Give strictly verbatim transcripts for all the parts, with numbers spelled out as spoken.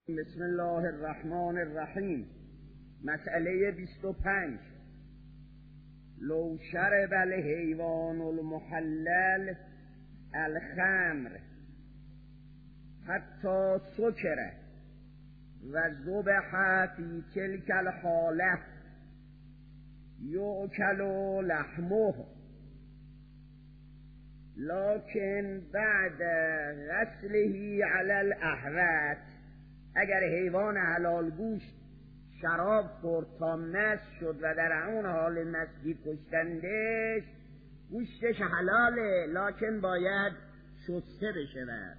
بسم الله الرحمن الرحیم. مسئله بیست و پنج. لو شرب الحیوان المحلل الخمر حتی سکر و ذبح فی تلک الحاله یؤکل لحمه لکن بعد غسله علی الاحوات. اگر حیوان حلال گوشت شراب خورد تا مست شد و در اون حال مستی کشتندش، گوشتش حلاله لکن باید شسته بشود.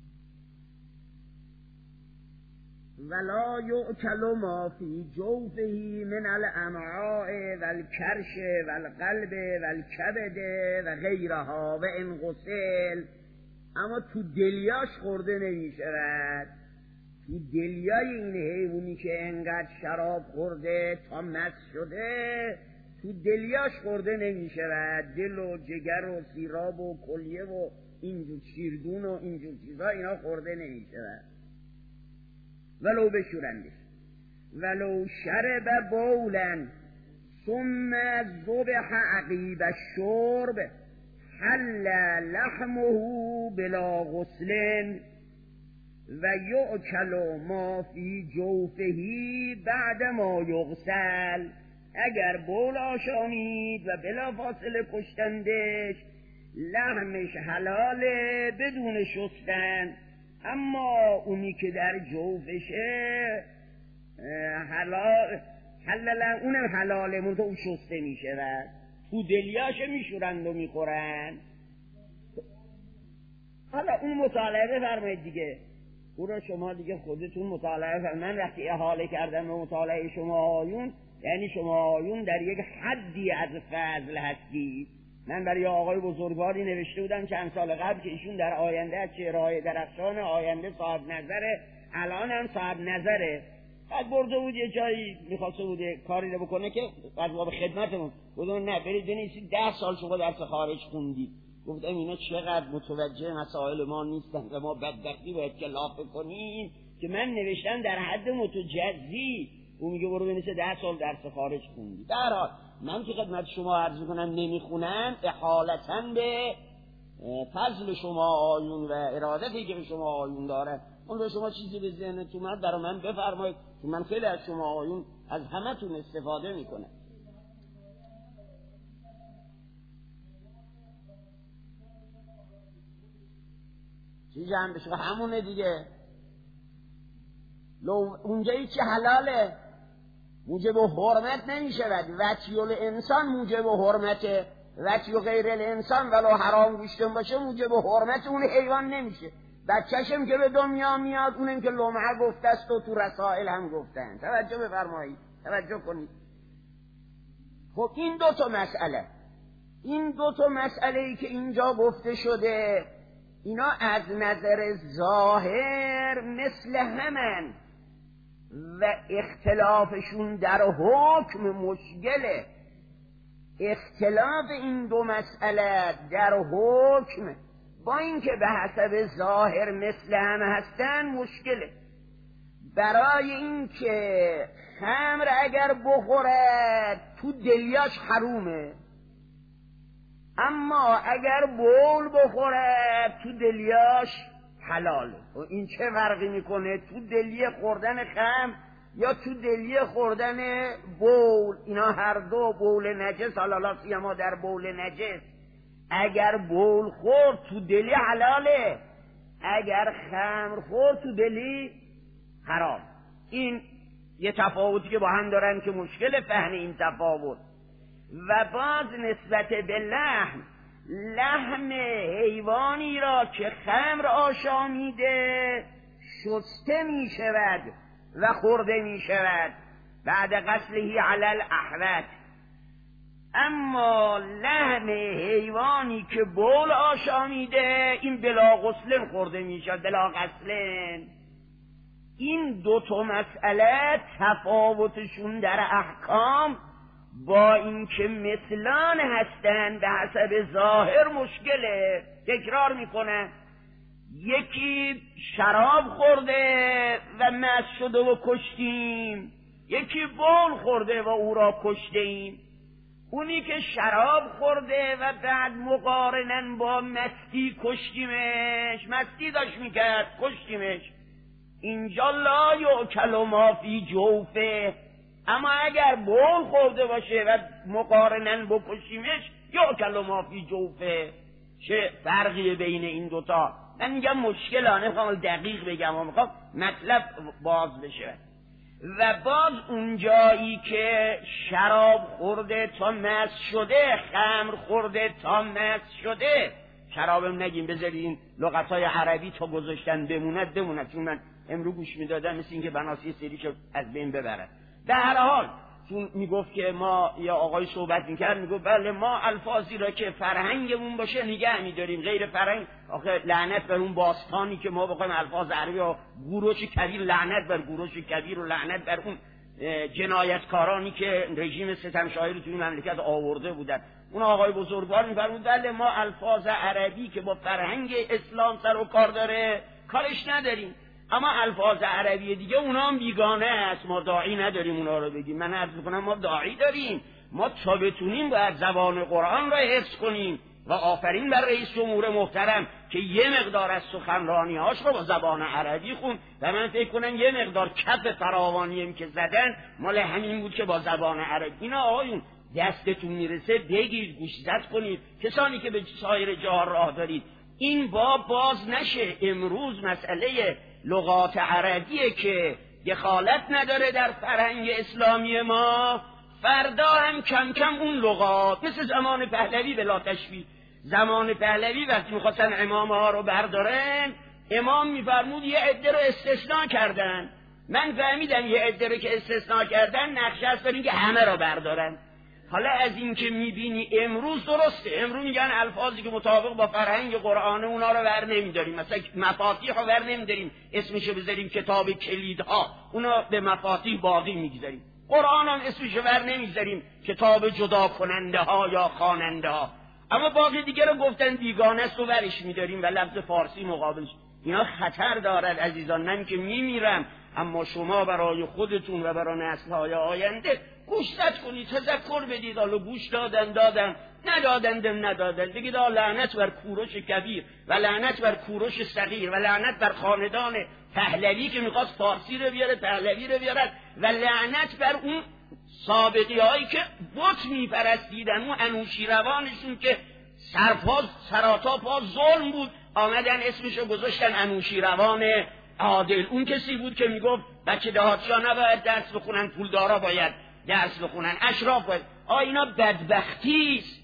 ولا یؤکل ما فی جوفه من الامعاء والکرش والقلب والکبد و غیرها و ان غسل. اما تو دلیاش خورده نمی شود. تو دلیای این حیوانی که انقدر شراب خورده تا مست شده، تو دلیاش خورده نمی شود. دل و جگر و سیراب و کلیه و اینجور شیردون و اینجور چیزا اینا خورده نمی شود. ولو بشورندش. ولو شرب بولا ثم ذبح عقیب الشرب حل لحمه بلا غسل و یؤکل ما فی جوفه بعد ما یغسل. اگر بول آشامید و بلا فاصله کشتندش، لحمش حلاله بدون شستن، اما اونی که در جوفشه حلال حلال اونم حلاله منطقه اون شسته می شود. تو دلیاش میشورند و میخورن. حالا اون مطالعه بفرمایید دیگه، او را شما دیگه خودتون مطالعه فرمایید. من وقتی احاله کردم به مطالعه شما آیون، یعنی شما آیون در یک حدی از فضل هستید. من برای آقای بزرگواری نوشته بودم چند سال قبل که ایشون در آینده از چهره‌های درخشان آینده صاحب نظره، الان هم صاحب نظره. بعد برده بود یه جایی میخواسته بوده کاری رو بکنه که از باب خدمتمون بودون نه برید بنویسید ده سال شما درس خارج خوندید. گفتم اینا چقدر متوجه مسائل ما نیستن و ما بدبختی باید کلافه کنیم که من نوشتم در حد متجزی. اون میگه برو بنویسه ده سال درس خارج خوندی. در حال من که خدمت شما عرض میکنم نمیخونم احالتاً به فضل شما آیون و ارادتی که به شما آیون داره. اون به شما چیزی به ذهنتون اومد برای من بفرمایید که من خیلی از شما آیون از همتون استفاده میکنم. چی جمع بشه همونه دیگه. لو اونجایی که حلاله موجب حرمت نمیشه ود وطی الانسان موجب حرمته، وطی غیر الانسان ولو حرام گوشتن باشه موجب حرمت اون حیوان نمیشه. بچه‌شم که به دنیا میاد اونم که لمعه گفته است و تو رسائل هم گفتن. توجه بفرمایید، توجه کنید. خب این دو تا مسئله این دو تا مسئله ای که اینجا گفته شده اینا از نظر ظاهر مثل همن و اختلافشون در حکم مشکله. اختلاف این دو مسئله در حکم با اینکه به حسب ظاهر مثل هم هستن مشکله. برای اینکه خمر اگر بخورد تو دلیاش حرومه، اما اگر بول بخورد تو دلیاش حلاله. و این چه فرقی میکنه تو دلیه خوردن خمر یا تو دلیه خوردن بول؟ اینا هر دو بول نجس، حالا سیما در بول نجس. اگر بول خورد تو دلی حلاله، اگر خمر خورد تو دلی حرام. این یه تفاوتی که با هم دارن که مشکل فهم این تفاوت. و باز نسبت به لحم، لحم حیوانی را که خمر آشامیده شسته می شود و خورده می شود بعد غسله علی الاحوط. اما لحم حیوانی که بول آشامیده این بلا غسلن خورده می شود، بلا غسلن. این دو تا مسئله تفاوتشون در احکام با اینکه مثلان هستن به حسب ظاهر مشکله. تکرار میکنه، یکی شراب خورده و مست شده و کشتیم، یکی بول خورده و او را کشته ایم. اونی که شراب خورده و بعد مقارنن با مستی کشتیمش، مستی داشت میکرد کشتیمش. اینجا لا یؤکل ما فی جوفه، اما اگر بول خورده باشه و مقارنن بکشیمش، یؤکل ما فی جوفه. چه فرقی بین این دوتا؟ من میگم مشکلانه، میخوام دقیق بگم و میخوام مطلب باز بشه. و باز اونجایی که شراب خورده تا مست شده، خمر خورده تا مست شده، شرابم نگیم، بذارین لغتهای عربی تا گذاشتن بموند بموند، چون من امرو گوش میدادم مثل این که بناسی سریشو از بین ببرد. در هر حال چون میگفت که ما، یا آقای صحبت میکرد میگفت بله ما الفاظی را که فرهنگمون باشه نگه میداریم، غیر فرهنگ آخه لعنت بر اون باستانی که ما بخوایم الفاظ عربی و گوروش کبیر، لعنت بر گوروش کبیر و لعنت بر اون جنایتکارانی که رژیم ستمشاهی رو توی مملکت آورده بودن. اون آقای بزرگوار میفرمود بله ما الفاظ عربی که با فرهنگ اسلام سر و کار داره کارش نداریم، اما الفاظ عربی دیگه اونا هم بیگانه است، ما داعی نداریم اونا رو بگیم. من عرض میکنم ما داعی داریم، ما تا بتونیم باید زبان قرآن را حفظ کنیم و آفرین بر رئیس جمهور محترم که یه مقدار از سخنرانی هاش رو با زبان عربی خون و من فکر کنم یه مقدار کف فراوانیم که زدن مال همین بود که با زبان عربی. اینا آقایون دستتون میرسه بگید، گوشزد کنید، کسانی که به سایر جاها راه دارید این باب باز نشه. امروز مسئله لغات عربیه که دخالت نداره در فرهنگ اسلامی ما، فردا هم کم کم اون لغات مثل زمان پهلوی بلا تشبیه. زمان پهلوی وقتی میخواستن امامه ها رو بردارن، امام میفرمود یه عده رو استثناء کردن. من فهمیدم یه عده رو که استثناء کردن نقشه است برای اینکه همه رو بردارن. حالا از این که میبینی امروز درسته، امروز میگن الفاظی که مطابق با فرهنگ قرآن اونا رو ور نمیداریم، مثلا مفاتیح رو ور نمیداریم اسمشو بذاریم کتاب کلیدها، اونا به مفاتیح باقی میگذاریم. قرآن هم اسمشو ور نمیذاریم کتاب جدا کننده ها یا خواننده ها، اما باقی دیگه رو گفتن بیگانه است و ورش میداریم و لفظ فارسی مقابلش. اینا خطر دارد عزیزان. من که میمیرم، اما شما برای خودتون و برای نسل‌های آینده گوشزد کنید، تذکر بدید. حالا گوش دادن دادن، ندادن ندادن، بگید آ لعنت بر کوروش کبیر و لعنت بر کوروش صغیر و لعنت بر خاندان پهلوی که میخواست فارسی رو بیاره پهلوی رو بیاره و لعنت بر اون سابقی هایی که بت میپرستیدن، اون انوشیروانشون که سرپاز سراتا پا ظلم بود، آمدن اسمشو گذاشتن انوشیروان عادل. اون کسی بود که میگفت بچه دهاتی‌ها نباید درس بخونن، پولدارا باید درس بخونن، اشراف باید. آ اینا بدبختی است.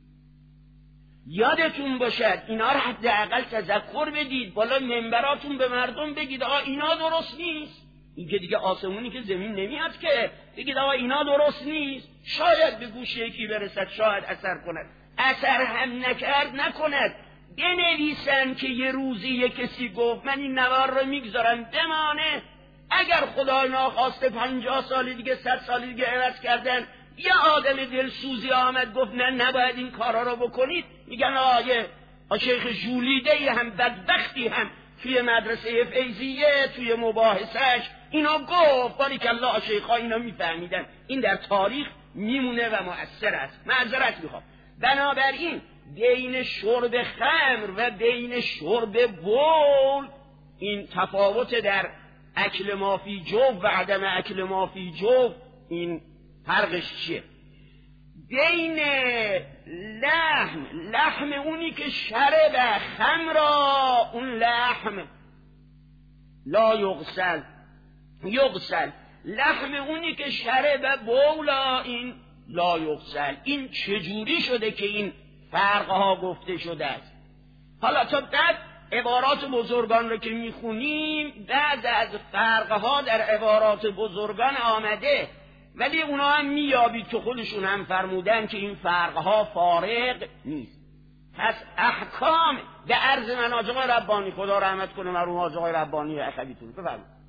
یادتون باشد اینا رو حداقل تذکر بدید، بالا منبراتون به مردم بگید آقا اینا درست نیست. این که دیگه آسمونی که زمین نمیاد که بگید آقا اینا درست نیست. شاید به گوش یکی برسد، شاید اثر کند، اثر هم نکرد نکند. بنویسن که یه روزی یه کسی گفت من این نوار رو میگذارم بمانه، اگر خدای ناخواسته پنجاه سال دیگه صد سال دیگه عوض کردن یه آدم دلسوزی آمد گفت نه نباید این کارا رو بکنید، میگن آیه شیخ جولیده هم بدبختی هم توی مدرسه فیضیه توی مباحثش اینا گفت، باریکالله شیخا اینا میفهمیدن. این در تاریخ میمونه و مؤثر است. معذرت میخوام. بنابراین بین شرب خمر و بین شرب بول این تفاوت در اکل ما فی جوف و عدم اکل ما فی جوف، این فرقش چیه؟ بین لحم لحم اونی که شرب خمر، اون لحم لا یغسل یغسل لحم اونی که شرب بولا، این لا یغسل. این چجوری شده که این فرقها گفته شده است؟ حالا تا بعد عبارات بزرگان رو که میخونیم بعد از فرقها در عبارات بزرگان آمده، ولی اونا هم میابید که خودشون هم فرمودن که این فرقها فارق نیست. پس احکام به عرض من آقای ربانی، خدا رحمت کنه مرحوم آقای ربانی اخویتون، بفرمایید.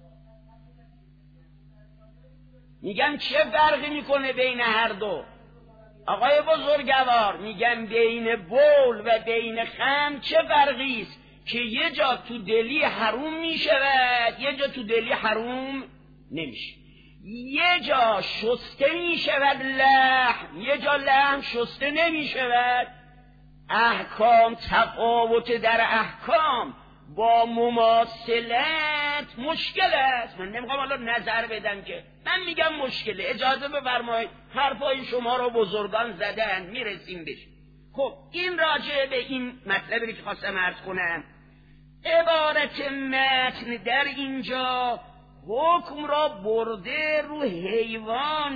میگم چه فرقی میکنه بین هر دو؟ آقای بزرگوار میگم بین بول و بین خمر چه فرقی است؟ که یه جا تو دلی حروم می شود، یه جا تو دلی حروم نمیشه. یه جا شسته می شود لحم، یه جا لحم شسته نمی شود. احکام تفاوت در احکام با مماثلت مشکل است. من نمیخوام حالا نظر بدم که، من میگم مشکله. اجازه بفرمایید، حرفای شما رو بزرگان زدن، میرسیم بهش. خب این راجع به این مطلبی که خواستم عرض کنم. عبارت متن در اینجا حکم را برده رو حیوان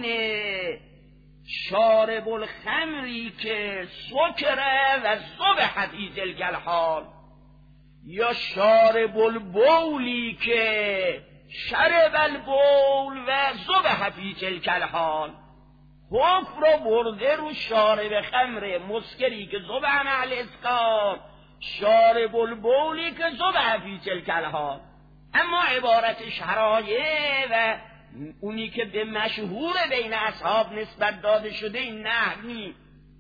شارب الخمری که سکره و ذبح فی تلک الحال، یا شارب البولی که شرب البول و ذبح فی تلک الحال. حکم را برده رو شارب خمر مسکری که ذبح مع الاسکار، شارب البولی که ذبح فی تلک الحال. اما عبارت شرایع و اونی که به مشهور بین اصحاب نسبت داده شده این نحوی،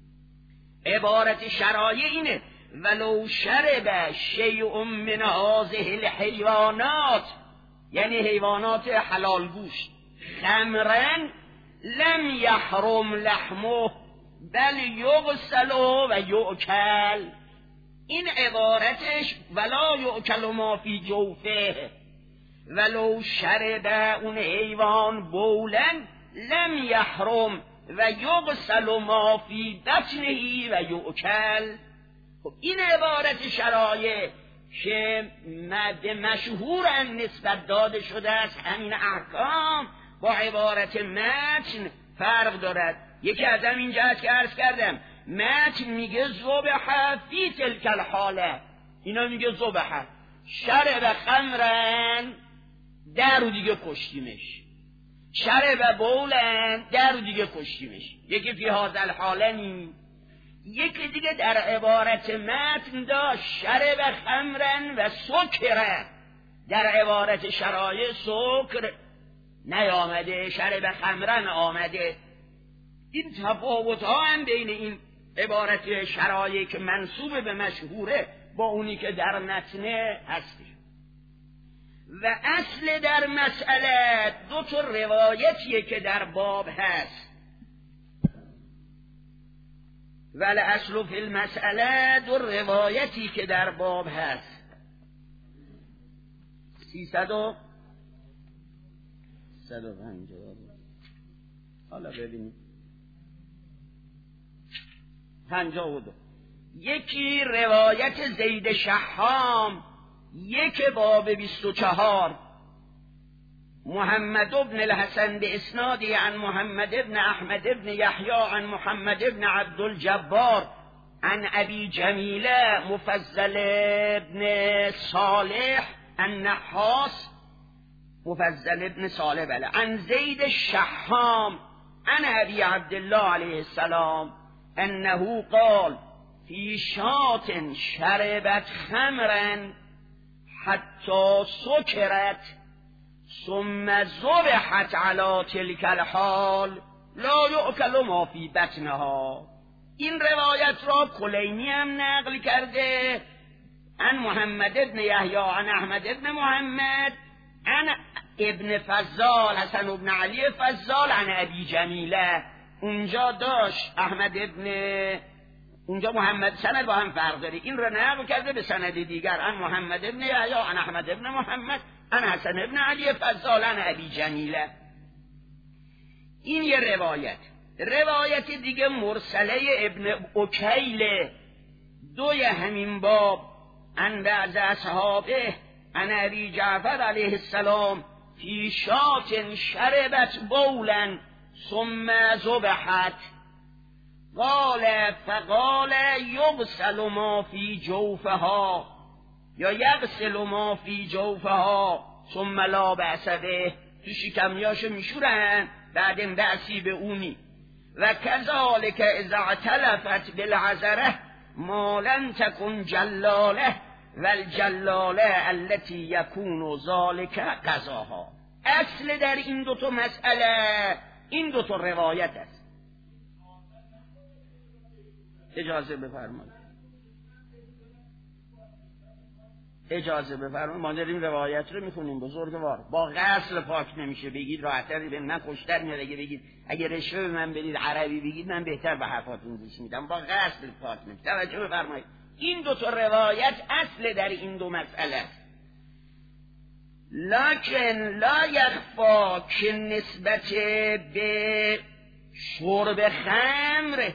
عبارت شرایع اینه: ولو شرب شیء من هذه الحیوانات، یعنی حیوانات حلال گوشت، خمرن لم یحرم لحمه بل یغسل و یؤکل. این عبارتش ولا یؤکل ما فی جوفه، ولو شرب اون حیوان بولن لم یحرم و یغسل ما فی بطنه و یؤکل. خب این عبارت شرایع که به مشهورن نسبت داده شده است همین احکام، با عبارت متن فرق دارد. یکی از همین جهت که عرض کردم، متن میگه ذبح فی تلک الحاله، اینا میگه ذبح شرب خمرن، در رو دیگه کشتیمش، شرب بولن، در رو دیگه کشتیمش. یکی فی هذا الحالنی، یکی دیگه در عبارت متن داشت شرب خمرن و سکره، در عبارت شرایع سکر نیامده، شرب خمرن آمده. این تفاوت ها هم بین این عبارت شرایع که منسوب به مشهوره با اونی که در متنه هستی. و اصل در مسئله دو تا روایتیه که در باب هست. ولی اصل فی المسئله دو روایتی که در باب هست. سیصد و صد و پنجاه. حالا ببینید پنجاه و دو. یکی روایت زید شحام، یک باب بیست و چهار، محمد ابن الحسن به اسنادی عن محمد ابن احمد ابن یحیی عن محمد ابن عبدالجبار عن ابی جمیله مفضل ابن صالح النحاس، مفضل ابن صالح بله، عن زید شحام عن ابی عبدالله علیه السلام انه قال فی شاة شربت خمرا حتی سکرت ثم ذبحت علی تلک الحال لا یؤکل ما فی بطنها. این روایت را کلینی هم نقل کرده عن محمد ابن یحیی عن احمد ابن محمد عن ابن فضال حسن ابن علی فضال عن ابی جمیله. اونجا داشت احمد ابن، اونجا محمد سند با هم فرق داره، این را نقل کرده به سند دیگر عن محمد ابن یحیی عن احمد ابن محمد عن حسن ابن علی فضال عن ابی جمیله. این یه روایت. روایت دیگه مرسله ابن اکیل دوی همین باب عن بعض اصحابه عن ابی جعفر علیه السلام فی شاة شربت بولا ثم ذبحت قال فقال یغسل ما فی جوفها یا یغسل ما فی جوفها ثم لا بأس به. تو شکمیاشو میشورن بعدم بأسی به اونی. و کذالک اذا اعتلفت بالعذره ما لن تکن جلاله والجلاله التي یکون ذالک قضاها. اصل در این دوتا مسئله این دوتا روایت است. اجازه بفرمایید. اجازه بفرمایید ما داریم روایت رو میخونیم بزرگوار. با غسل پاک نمیشه بگید راحت‌تر به من خوشتر میاد اگه بگید اگه رشوه به من بدید عربی بگید من بهتر به حرفاتون گوش میدم. با غسل پاک نمیشه. توجه بفرمایید این دو تا روایت اصل در این دو مسئله است. لکن لا یخفا که نسبت به شرب خمر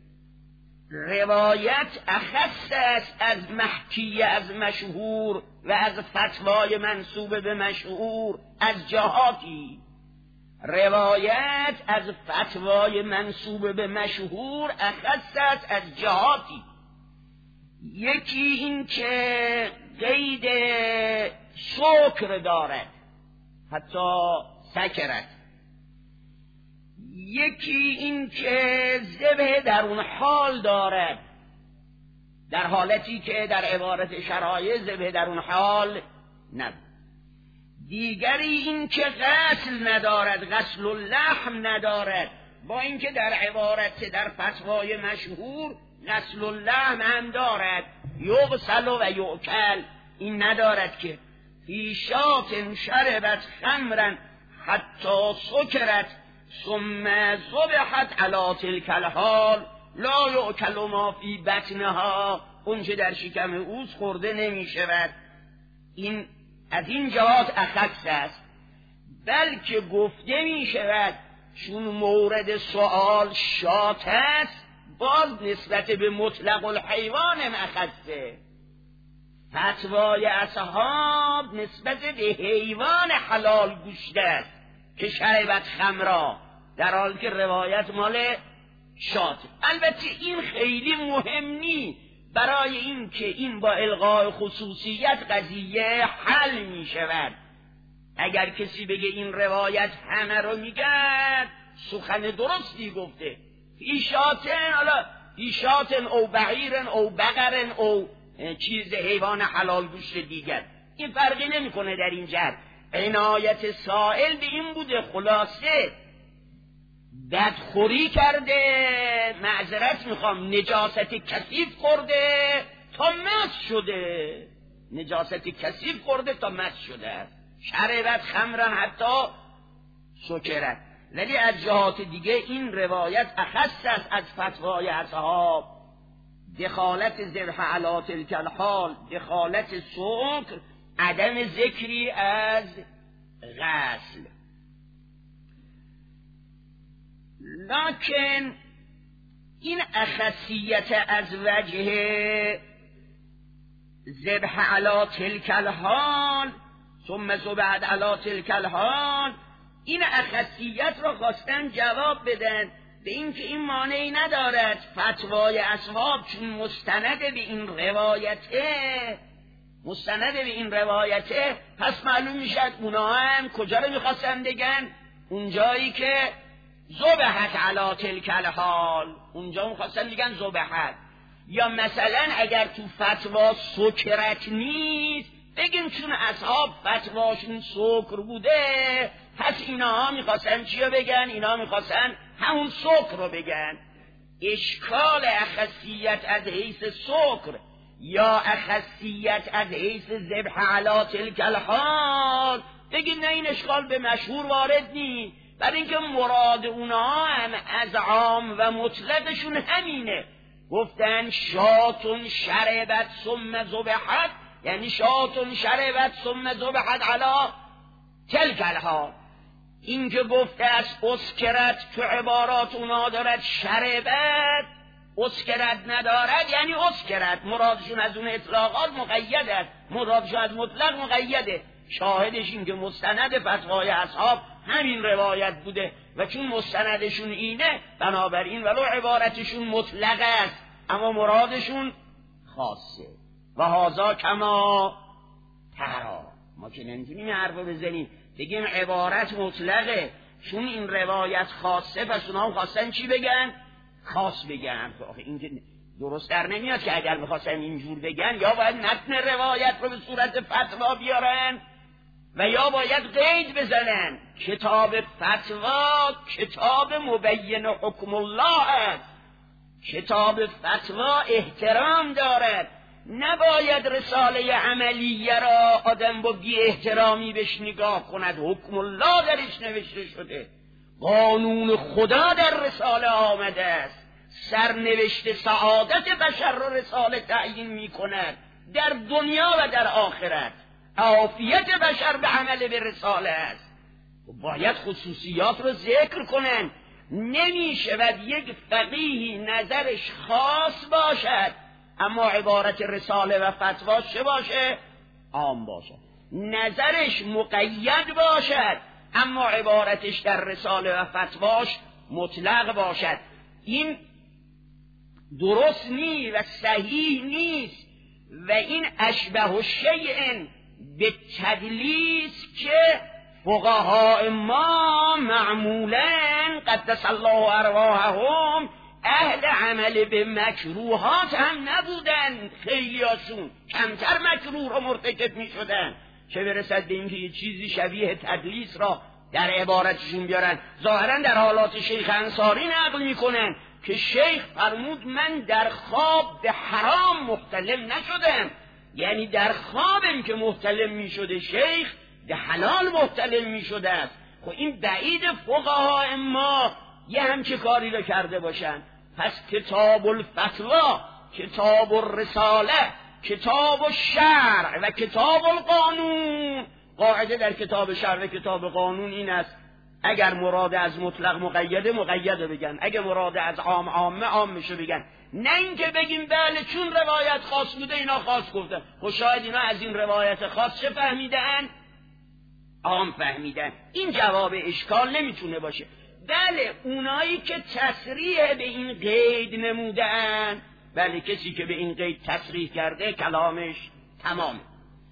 روایت اخص است از محکیه از مشهور و از فتوای منسوب به مشهور از جهاتی. روایت از فتوای منسوب به مشهور اخص است از جهاتی. یکی این که قید سکر دارد حتی سکرت، یکی این که ذبح در اون حال دارد در حالتی که در عبارت شرایع ذبح در اون حال نه، دیگری این که غسل ندارد غسل اللحم ندارد با اینکه در عبارت در فتوای مشهور غسل اللحم هم دارد یغسل و یؤکل، این ندارد که فی شاة شربت خمرا حتی سکرت ثم ذبحت علی تلک الحال لا یؤکل ما فی بطنها، اون چه در شکم اوست خورده نمی شود. این از این جهات اخص است، بلکه گفته می شود چون مورد سؤال شات است باز نسبت به مطلق الحیوان اخصه. فتوای اصحاب نسبت به حیوان حلال گوشت است که شربت خمرا، در حالی که روایت مال شات. البته این خیلی مهم نی برای این که این با الغای خصوصیت قضیه حل می شود. اگر کسی بگه این روایت همه رو میگه سخن درستی گفته، فی شاتن حالا فی شاتن او بعیرن او بقرن او چیز حیوان حلال گوشت دیگر، این فرقی نمیکنه در این جهت. عنایت سائل به این بوده خلاصه بدخوری کرده، معذرت میخوام نجاست کثیف خورده تا مس شده، نجاست کثیف خورده تا مس شده، شربت خمرن حتی سکرت. ولی از جهات دیگه این روایت اخص است از فتوای اصحاب، دخالت ذبح علی تلک الحال، دخالت سکر، عدم ذکری از غسل. لکن این اخصیت از وجه ذبح علی تلک الحال ثم ذبحت علی تلک الحال، این اخصیت را خواستن جواب بدن به این که این مانعی ندارد فتوای اصحاب چون مستند به این روایته مستند به این روایته پس معلوم میشد اونا هم کجا رو میخواستن بگن؟ اونجایی که ذبحت علی تلک الحال، اونجا میخواستن بگن ذبحت. یا مثلا اگر تو فتوا سکرت نیست بگیم چون اصحاب فتواشون سکر بوده پس اینا ها میخواستن چیو بگن؟ اینا میخواستن همون سکر رو بگن. اشکال اخصیت از حیث سکر یا اخصیت از حیث ذبح علی تلک الحال بگیم نه این اشکال به مشهور وارد نیست، برای اینکه مراد اونها هم از عام و مطلقشون همینه. گفتن شاتون شربت ثم ذبحت، یعنی شاتون شربت ثم ذبحت علی تلک الحال. این که گفته است اسکرت تو عبارات اونها دارد شربت، اسکرت ندارد یعنی اسکرت، مرادشون از اون اطلاقات مقید است، مرادشون از مطلق مقیده. شاهدش این که مستند فتوای اصحاب همین روایت بوده و چون مستندشون اینه بنابراین ولو عبارتشون مطلق است اما مرادشون خاصه. و هذا کما ترا، ما که نمیتونیم حرف بزنیم بگیم عبارت مطلقه چون این روایت خاصه پس اونا هم خواستن چی بگن؟ خاص بگن. این که درست در نمیاد که اگر میخواستن اینجور بگن یا باید متن روایت رو به صورت فتوا بیارن و یا باید قید بزنن. کتاب فتوا کتاب مبین حکم الله است، کتاب فتوا احترام دارد. نباید رساله عملیه را آدم با بی احترامی بهش نگاه کند. حکم الله درش نوشته شده، قانون خدا در رساله آمده است، سرنوشت سعادت بشر را رساله تعیین می کند در دنیا و در آخرت. عافیت بشر به عمل به رساله است. باید خصوصیات رو ذکر کنن. نمی شود یک فقیهی نظرش خاص باشد اما عبارت رساله و فتوا چه باشه؟ عام باشد. نظرش مقید باشد اما عبارتش در رساله و فتواش مطلق باشد. این درست نیست و صحیح نیست و این اشبه الشیء به تدلیس که فقهای ما معمولاً قدس الله ارواحهم اهل عمل به مکروهات هم نبودن. خیلیاشون کمتر مکروه را مرتکب می شدن، چه برسد به اینکه یه چیزی شبیه تدلیس را در عبارتشون بیارن. ظاهراً در حالات شیخ انصاری نقل می کنن که شیخ فرمود من در خواب به حرام محتلم نشدم، یعنی در خوابم که محتلم می شده شیخ به حلال محتلم می شده است. خب این بعید فقها ما یه همچه کاری رو کرده باشن. پس کتاب الفتوا، کتاب الرساله، کتاب الشرع و کتاب القانون، قاعده در کتاب شرع و کتاب قانون این است اگر مراد از مطلق مقیده مقیده بگن، اگر مراد از عام عامه عام میشه بگن، نه اینکه بگیم بله چون روایت خاص بوده اینا خاص گفتن. خب شاید اینا از این روایت خاص چه فهمیدن؟ عام فهمیدن. این جواب اشکال نمیتونه باشه. بله اونایی که تصریح به این قید نمودن، بله کسی که به این قید تصریح کرده کلامش تمامه.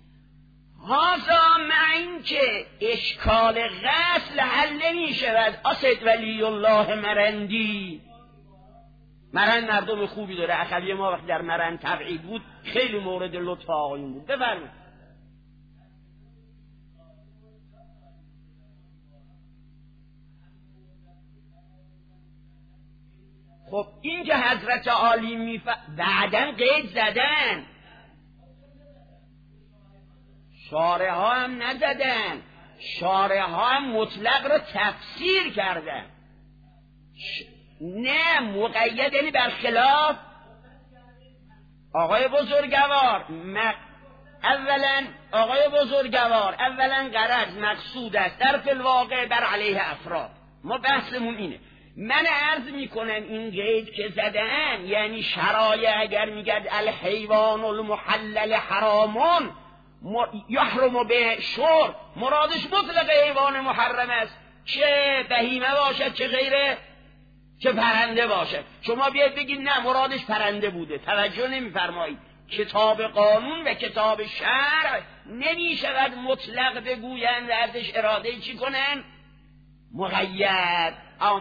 هذا مع اینکه اشکال غسل حل نمی شود. اسد ولی الله مرندی، مرند مردم خوبی داره. اخوی ما وقتی در مرند تبعید بود خیلی مورد لطف آقایون بود. بفرمایید. خب این که حضرت عالی میف... بعدن قید زدن، شارع ها هم نزدن، شارع ها هم مطلق رو تفسیر کردن. ش... نه مقید یعنی برخلاف. آقای بزرگوار م... اولا آقای بزرگوار اولا غرض مقصود است در فی الواقع بر علیه افراد. ما بحثمون اینه. من عرض میکنم این قید که زدن یعنی شرایع اگر میگد الحیوان المحلل حرامون یحرم به شرب، مرادش مطلق حیوان محرم است، چه بهیمه باشد چه غیره، چه پرنده باشد. شما بیاید بگید نه مرادش پرنده بوده، توجه نمیفرمایید. کتاب قانون و کتاب شرع نمیشود مطلق بگویند و ازش اراده چی کنن؟ مقید.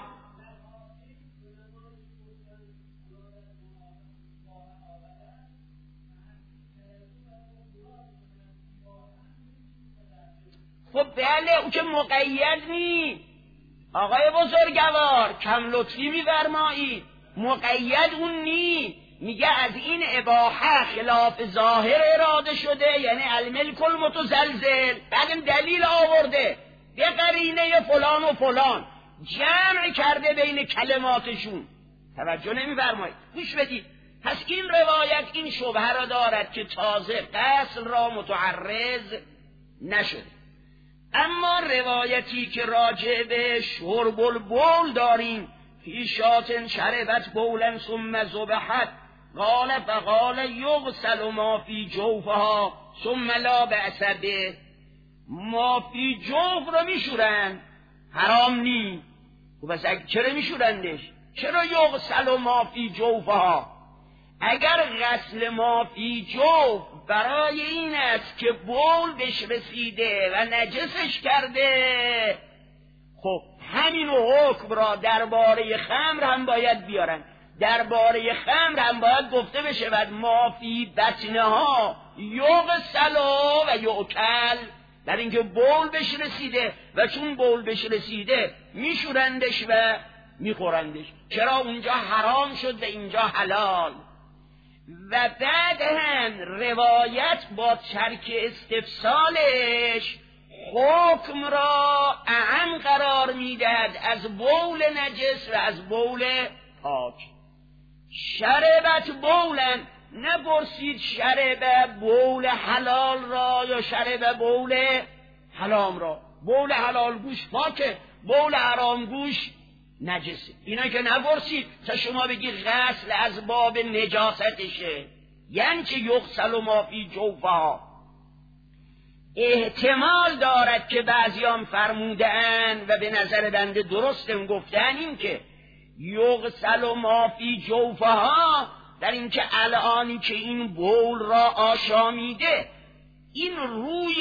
خب بله او که مقید نی. آقای بزرگوار کم لطفی می‌فرمایید، مقید اون نی. میگه از این اباحه خلاف ظاهر اراده شده، یعنی الملک المتزلزل. بعدم دلیل آورده به قرینه فلان و فلان، جمع کرده بین کلماتشون. توجه نمی‌فرمایید، گوش بدید. پس این روایت این شبهه را دارد که تازه غسل را متعرض نشده. اما روایتی که راجع به شرب البول داریم، فی شات شربت بولا ثم ذبحت قال فقال یغسل ما فی جوفها ثم لا بأس به. ما فی جوف رو میشورن، حرام نی. و بس چرا میشورندش؟ چرا یغسل ما فی جوفها؟ اگر غسل ما فی جوف برای این است که بول بهش رسیده و نجسش کرده، خب همین حکم را درباره خمر هم باید بیارن. درباره خمر هم باید گفته بشود ما فی بطنها یغسل و یؤکل، در اینکه بول بهش رسیده و چون بول بهش رسیده میشورندش و میخورندش. چرا اونجا حرام شد و اینجا حلال؟ و بعد هم روایت با ترک استفسالش حکم را اعم قرار میدهد از بول نجس و از بول پاک. شربت بولن، نپرسید شرب بول حلال را یا شرب بول حرام را. بول حلال گوش پاکه، بول حرام گوش نجسه. اینا که نپرسید تا شما بگی غسل از باب نجاستشه، یعنی که یغسل ما فی جوفها. احتمال دارد که بعضیان فرمودن و به نظر بنده درستم گفتن این که یغسل ما فی جوفها، در این که الانی که این بول را آشامیده، این روی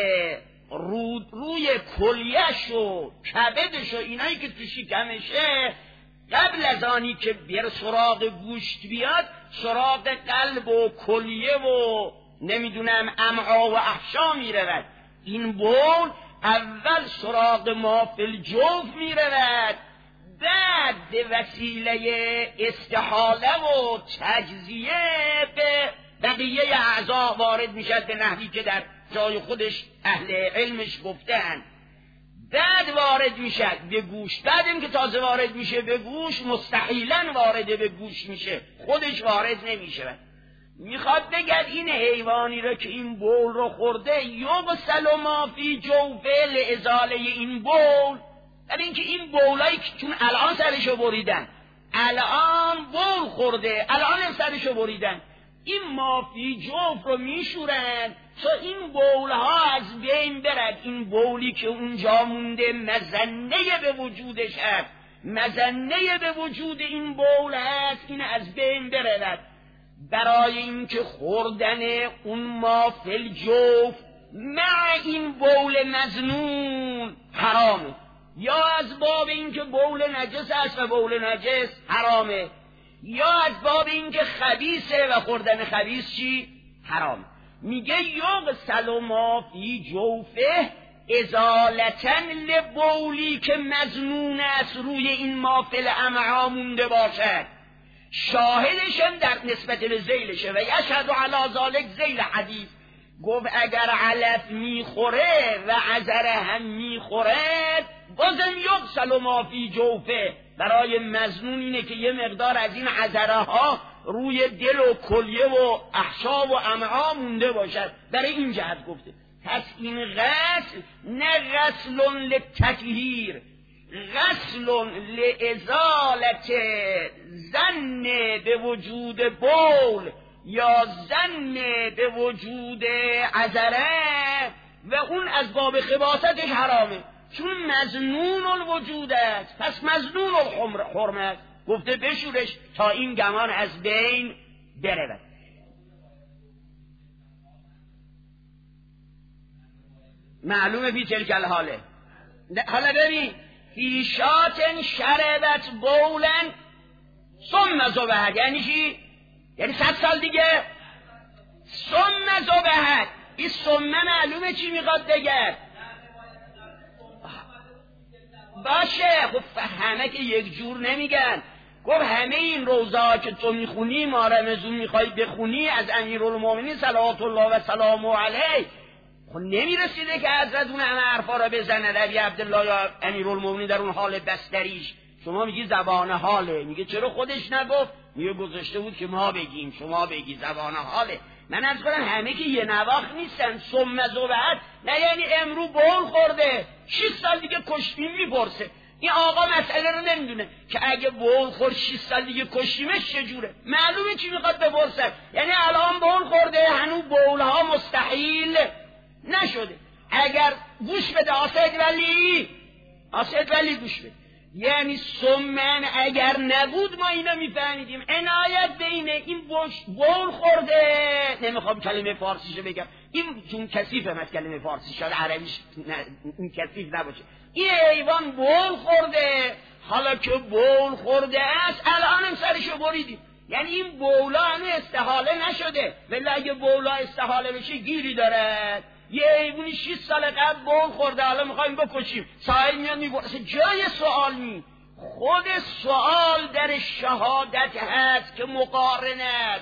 رو روی کلیه‌ش و کبدش و اینایی که تو شکمشه، قبل از آنی که بر سراغ گوشت بیاد سراغ قلب و کلیه و نمیدونم امعا و احشا میرود. این بول اول سراغ ما فی الجوف میرود، بعد به وسیله استحاله و تجزیه به بقیه اعضا وارد میشد، به نحوی که در جای خودش اهل علمش گفتن. بعد وارد میشد به گوش، بعد این که تازه وارد میشه به گوش مستحیلا وارد به گوش میشه، خودش وارد نمیشه. میخواد بگد این حیوانی را که این بول رو خورده یغسل ما فی جوفه لازاله این بول، در این که این بولایی که چون الان سرشو بریدن، الان بول خورده، الان سرشو بریدن، این ما فی جوف رو میشورن تا این بولها از بین برد. این بولی که اونجا مونده مزنه به وجودش هست، مزنه به وجود این بول هست، این از بین برد. برای اینکه خوردن اون ما فی الجوف مع این بول مظنون حرامه، یا از باب اینکه بول نجس است و بول نجس حرامه، یا از باب اینکه خبیثه و خوردن خبیث چی حرام. میگه یغسل ما فی جوفه ازالتن لبولی که مظنون است روی این ما فی الامعا مونده باشد. شاهدشم در نسبت به ذیلشه و یشهد علی ذالک ذیل حدیث. گفت اگر علف میخوره و عذره هم میخوره بازم یغسل ما فی جوفه. برای مظنون اینه که یه مقدار از این عذره ها روی دل و کلیه و احشا و امعا مونده باشد، برای این جهت گفته. پس این غسل نه غسل للتطهیر، غسل لازالت ظن به وجود بول یا ظن به وجود عذره، و اون از باب خباثتش حرامه چون مظنون الوجود است. پس مظنون الحرمه است، گفته بشورش تا این گمان از بین برود. معلومه فی تلک الحاله. حالا ببین فی شاتن شربت بولن ثم ذبحت، یعنی چی؟ یعنی صد سال دیگه ثم ذبحت. این ثم معلومه چی میخواد بگه؟ باشه، خب همه که یک جور نمیگن. گفت همه این روزا که تو میخونی ما رمزون میخوای بخونی از امیرالمومنین صلوات الله و سلامه علیه، خب نمیرسیده که حضرت اون همه حرفا را بزنه در عبدالله یا امیرالمومنین در اون حال بستریش. شما میگی زبان حاله، میگه چرا خودش نگفت؟ میگه گذاشته بود که ما بگیم، شما بگی زبان حاله. من از کنم همه که یه نواخت نیستن. ثم ذبحت نه یعنی امرو بول خورده شش سال دیگه کشتیم میپرسه. این آقا مسئله رو نمیدونه که اگه بول خورد شش سال دیگه کشتیمش چجوره. معلومه چی میخواد بپرسه، یعنی الان بول خورده هنوز بولها مستحیل نشده. اگر گوش بده آسد ولی آسد ولی گوش بده، یعنی سمن اگر نبود ما اینا میفهمیدیم. عنایت بین این بول خورده، نمیخوام کلمه فارسیشو بگم این چون کثیفه، مثل کلمه فارسی شده عربیش این کثیف نباشه. این حیوان بول خورده، حالا که بول خورده است الانم سرشو بریدیم، یعنی این بولا هنوز استحاله نشده. ولی اگه بولا استحاله بشه گیری داره. یه حیوانی شش سال قبل بول خورده حالا میخوایم بکشیم، سائل میاد میگه جای سوال نی. خود سوال در شهادت هست که مقارن است.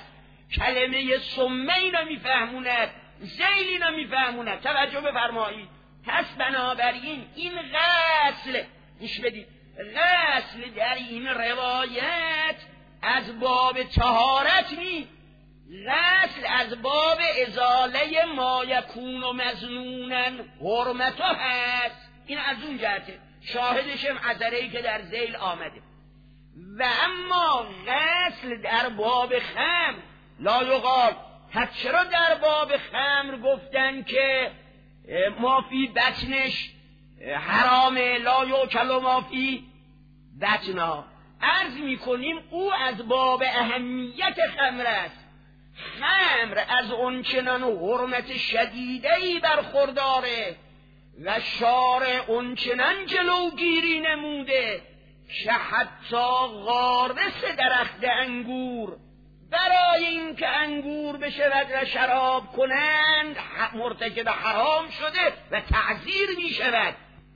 کلمه سمه اینا میفهموند، زیل اینا میفهموند. توجه بفرمایید. پس بنابراین این غسل، گوش بدید، غسل در این روایت از باب طهارت نی، غسل از باب ازاله ما یکون و مظنونن حرمتو هست. این از اون جهته، شاهدشم عذره‌ای که در ذیل آمده. و اما غسل در باب خمر لا یقال. پس چرا در باب خمر گفتن که ما فی بطنش حرامه، لا یوکل و ما فی بطنها؟ عرض میکنیم او از باب اهمیت خمر است. خمر از اونچنان حرمت شدیدهی برخورداره و شارع اونچنان جلوگیری نموده که حتی غارس درخت انگور برای اینکه انگور بشود و شراب کنند مرتکب حرام شده و تعزیر می شود.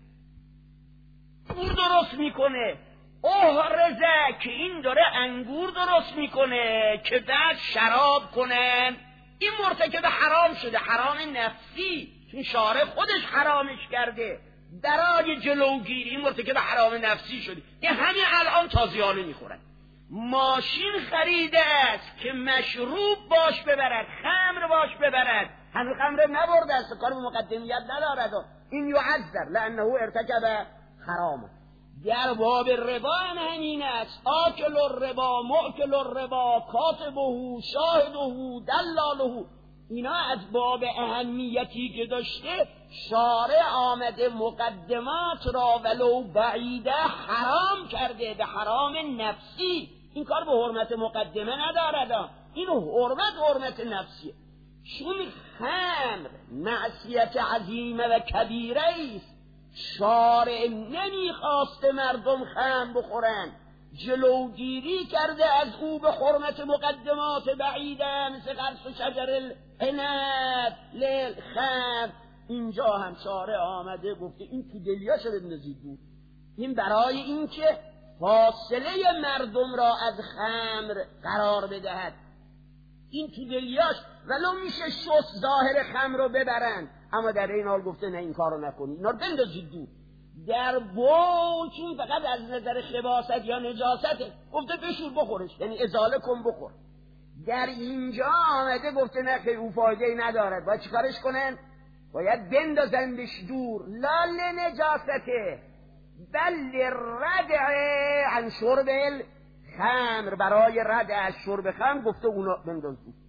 انگور درست میکنه، احرزه که این داره انگور درست میکنه که بعد شراب کنن، این مرتکب حرام شده، حرام نفسی، چون شارع خودش حرامش کرده. برای جلوگیری این مرتکب حرام نفسی شده. این همین الان تازیانه میخورن. ماشین خریده است که مشروب باش ببرد، خمر باش ببرد، هنوز خمر نبرده است، کار به مقدمیت ندارد. این یعذر لانه ارتکب حرام. در باب ربا هم همین است. آکل الربا، مؤکل الربا، کاتبه، شاهده، دلاله، اینا از باب اهمیتی که داشته شارع آمده مقدمات را ولو بعیده حرام کرده، به حرام نفسی. این کار به حرمت مقدمه ندارد، این حرمت حرمت نفسیه. چون خمر معصیت عظیمه و کبیره است، شارع نمیخواسته مردم خمر بخورن، جلوگیری کرده از او به حرمت مقدمات بعیده مثل قرص شجر العنب للخمر. اینجا هم شارع آمده گفته این تو دلیاشو بندازید دور. این برای این که فاصله مردم را از خمر قرار بدهد. این تو دلیاش ولو میشه شست ظاهر خمر رو ببرن، اما در این حال گفته نه این کارو نکنید، اینا رو بندازید دور. در بول چون فقط از نظر خباثت یا نجاسته گفته بشور بخورش، یعنی ازاله کن بخور. در اینجا آمده گفته نه که او فایده‌ای ندارد، باید چیکارش کنن؟ باید بندازندش دور. لا لنجاسته بل ردع عن شرب الخمر، برای ردع از شرب خمر گفته اونا بنداز دور.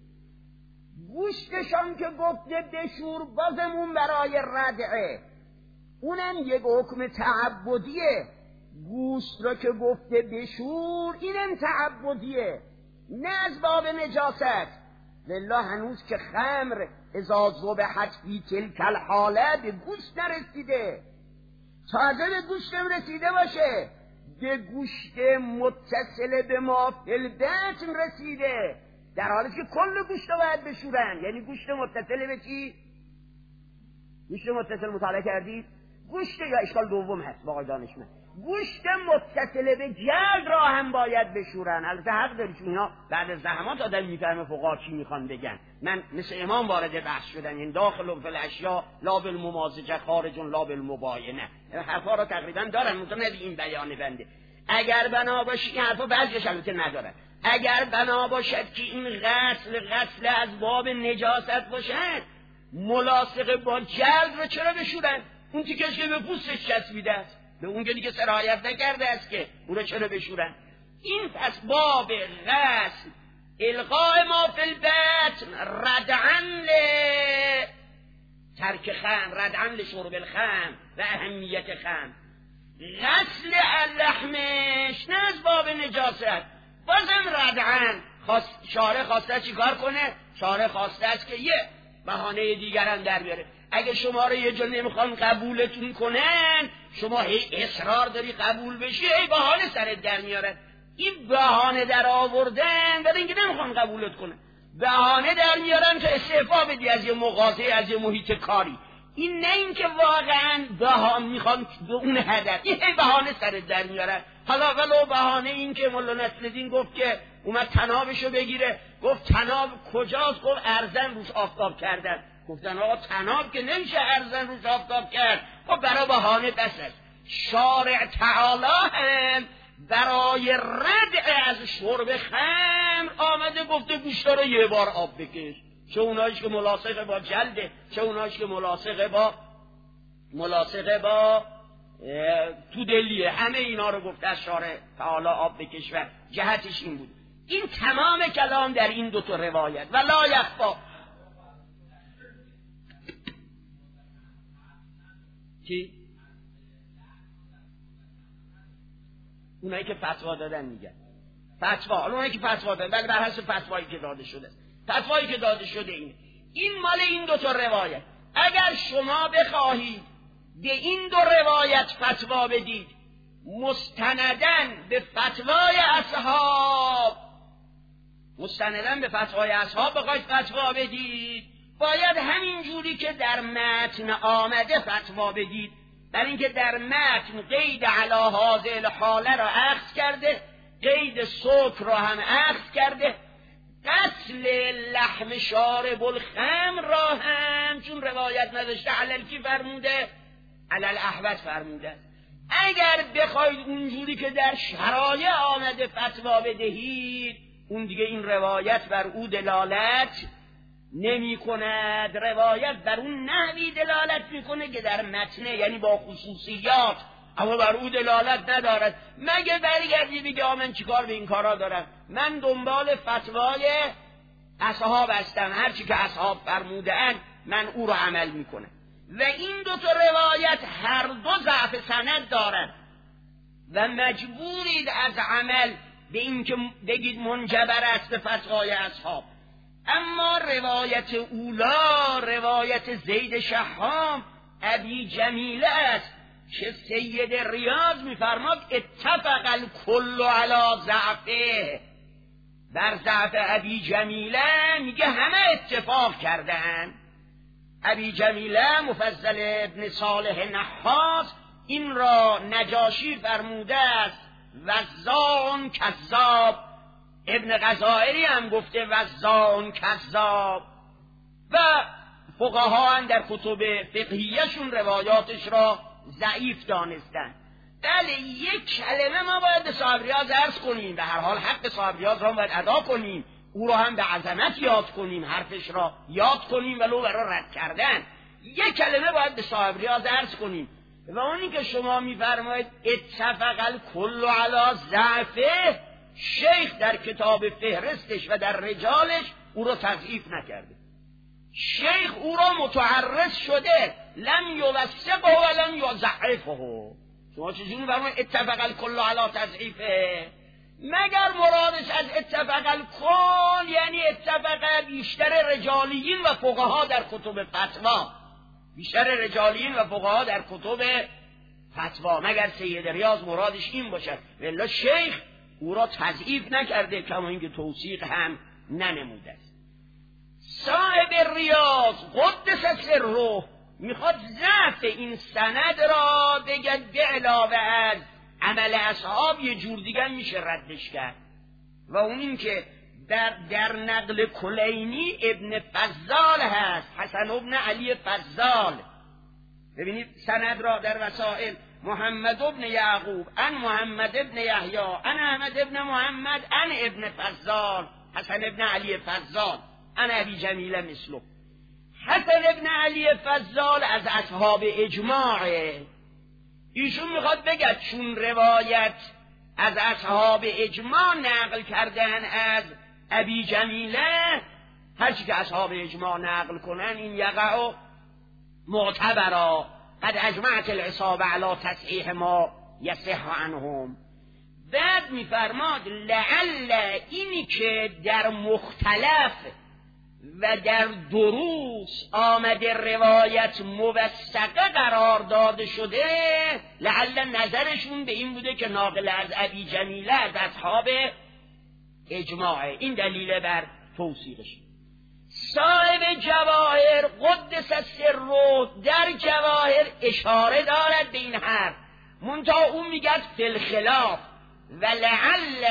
گوشتشان که گفته بشور بازمون برای ردعه، اونم یک حکم تعبدیه. گوشت را که گفته بشور اینم تعبدیه، نه از باب نجاست. لله هنوز که خمر اذا ذبحت فی تلک الحاله به گوشت نرسیده، تازه به گوشتم رسیده باشه، به گوشت متصل به ما فی البطن رسیده، در حالی که کل گوشت رو باید بشورن. یعنی گوشت متصل به چی؟ گوشت متصل مطالعه کردید؟ گوشت یا اشکال دوم هست با آقای دانشمند، گوشت متصل به جلد را هم باید بشورن. البته حق داری چون اینا بعد از زحمات آدم میفهمه فقها چی میخوان بگن. من مثل امام وارد بحث شدن، این داخل فی الاشیاء لا بالممازجه خارج لا بالمباینه، حرفا را تقریبا دارن، مثلا این بیان بنده. اگر بنا باشه این حرفا بعضیش البته ندارن، اگر بنا باشد که این غسل غسل از باب نجاست باشد، ملاصق با جلد رو چرا بشورن؟ اون تیکش که به پوستش چسبیده است، به اون که دیگه سرایت نکرده است که اون رو چرا بشورن؟ این پس باب غسل القاء ما فی البطن ردعن ل ترک خمر، ردعن لشرب الخمر و اهمیت خمر. غسل اللحمش نه از باب نجاست، بازم ردعن. خواست شارع خواسته چیکار کنه؟ شارع خواسته است که یه بهانه دیگر هم در بیاره. اگه شما رو یه جا نمیخوان قبولتون کنن، شما هی اصرار داری قبول بشی، هی بهانه سرت در میارن. این بهانه در آوردن برای اینکه نمیخوان قبولت کنن، بهانه در میارن تا استعفا بدی از یه مغازه، از یه محیط کاری. این نه اینکه واقعا بهانه میخوان به اون هدف، این بهانه سر در میارن. حالا ولو بهانه این که مولا نصرالدین گفت که اومد طنابشو بگیره، گفت طناب کجاست؟ گفت ارزن روش آفتاب کردن. گفتن آقا طناب که نمیشه ارزن روش آفتاب کرد. خب برای بهانه بس است. شارع تعالی هم برای ردع از شرب خمر آمده گفته گوشتا رو یه بار آب بکش، چه اونایش که ملاصقه با جلده، چه اونایش که ملاصقه با ملاصقه با تو دلیه، همه اینا رو گفته از شارع تعالی آب بکش و جهتش این بود. این تمام کلام در این دو تا روایت. و لا یخفا چی؟ اونایی که فتوا دادن میگن فتوا، اونایی که فتوا دادن ولی بر حسب فتوایی که داده شده، فتوایی که داده شده اینه. این مال این دو تا روایت. اگر شما بخواهید به این دو روایت فتوا بدید مستندن به فتوای اصحاب، مستندن به فتوای اصحاب بخواید فتوا بدید، باید همین جوری که در متن آمده فتوا بدید. در اینکه در متن قید علی هذه الحاله را اخذ کرده، قید سکر را هم اخذ کرده، قتل لحم شارب الخمر را هم چون روایت نداشته علل کی فرموده؟ علل احوط فرموده. اگر بخواید اونجوری که در شرایع آمده فتوا بدهید، اون دیگه این روایت بر او دلالت نمی کند. روایت بر اون نحوی دلالت میکنه که در متنه، یعنی با خصوصیات، اما بر او دلالت ندارد. مگه برگردی بگه من چیکار به این کارا دارم، من دنبال فتوای اصحاب هستم، هرچی که اصحاب فرموده‌اند من او رو عمل میکنم. و این دو تا روایت هر دو ضعف سند دارند و مجبورید از عمل به این که بگید منجبر است به فتوای اصحاب. اما روایت اولا، روایت زید شحام ابی جمیله است که سید ریاض میفرماد اتفق الکل علی ضعفه، بر ضعف ابی جمیله میگه همه اتفاق کردن. ابی جمیله مفضل ابن صالح نحاس این را نجاشی فرموده است وزاع کذاب، ابن غزائری هم گفته وزاع کذاب، و فقها هم در کتب فقهیشون روایاتش را ضعیف دانستن. بله یک کلمه ما باید به صاحب ریاض عرض کنیم، به هر حال حق صاحب ریاض را باید ادا کنیم، او را هم به عظمت یاد کنیم، حرفش را یاد کنیم ولو برای رد کردن. یک کلمه باید به صاحب ریاض عرض کنیم و اونی که شما میفرمایید اتفق الکل علی ضعفه، شیخ در کتاب فهرستش و در رجالش او را تضعیف نکرده، شیخ او را متعرض شده، لم یوثقه و لم یضعفه. شما چجوری میفرمایید اتفق الکل علی تضعیفه؟ مگر مرادش از اتفق الکل یعنی اتفق بیشتر رجالیین و فقها در کتب فتوا، بیشتر رجالیین و فقها در کتب فتوا، مگر سید ریاض مرادش این باشد؟ والا شیخ او را تضعیف نکرده، کما اینکه توثیق هم ننموده است. صاحب ریاض قدس سره میخواد ضعف این سند را بگد به علاوه از عمل اصحاب یه جور دیگر میشه ردش کرد، و اون این که در, در نقل کلینی ابن فضال هست، حسن ابن علی فضال. ببینید سند را در وسائل محمد ابن یعقوب ان محمد ابن یحیی ان احمد ابن محمد ان ابن فضال حسن ابن علی فضال ان ابی جمیله مثلو. حسن ابن علی فضال از اصحاب اجماعه. ایشون میخواد بگه چون روایت از اصحاب اجماع نقل کردن از ابی جمیله، هرچی که اصحاب اجماع نقل کنن این یقع معتبرا قد اجمعت العصابه علی تصحیح ما یصح عنهم. بعد میفرماد لعل اینی که در مختلف و در دروس آمده روایت موثقه قرار داده شده، لعل نظرشون به این بوده که ناقل از ابی جمیله از اصحاب اجماعه. این دلیل بر توثیقش. صاحب جواهر قدس السر در جواهر اشاره دارد به این حرف، منتها اون میگد فی الخلاف و لعل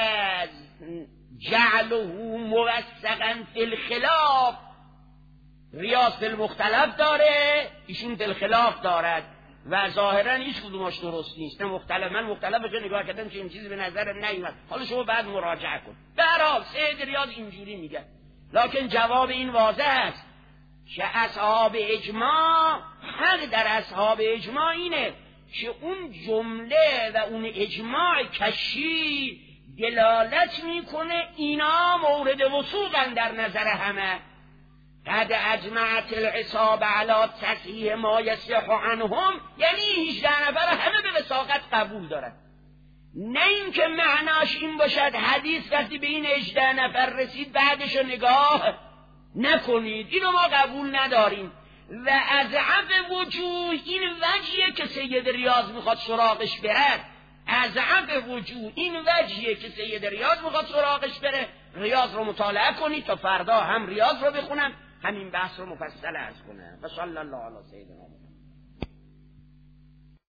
جعله موثقا فی الخلاف. ریاض فی المختلف داره، ایشون فی الخلاف دارد و ظاهرا هیچ کدومش درست نیست. نه مختلف، من مختلف بشه نگاه کردم چه این چیزی به نظرم نیومد، حالا شما بعد مراجعه کن. به هر حال سید ریاض اینجوری میگه، لکن جواب این واضح است که اصحاب اجماع، حق در اصحاب اجماع اینه که اون جمله و اون اجماع کشی دلالت میکنه اینا مورد وثوقن در نظر همه. قد اجمعت العصابه علی تصحیح ما یصح عنهم، یعنی هجده نفر همه به وثاقت قبول دارن. نه اینکه معناش این باشد حدیث وقتی به این هجده نفر رسید بعدش رو نگاه نکنید، اینو ما قبول نداریم. و از عف وجوه این وجهیه که سید ریاض میخواد سراغش برد، از عف وجوه این وجهیه که سید ریاض میخواد سراغش بره. ریاض رو مطالعه کنید تا فردا هم ریاض رو بخونم، همین بحث رو مفصل عرض کنم. و صلی الله علی سیدنا